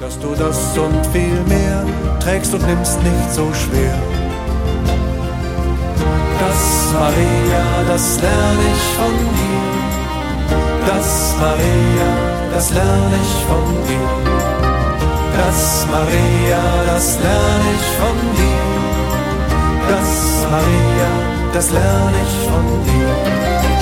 dass du das und viel mehr trägst und nimmst nicht so schwer. Das Maria, das lerne ich von dir. Das Maria, das lerne ich von dir. Das Maria, das lerne ich von dir. Das Maria, das lerne ich von dir.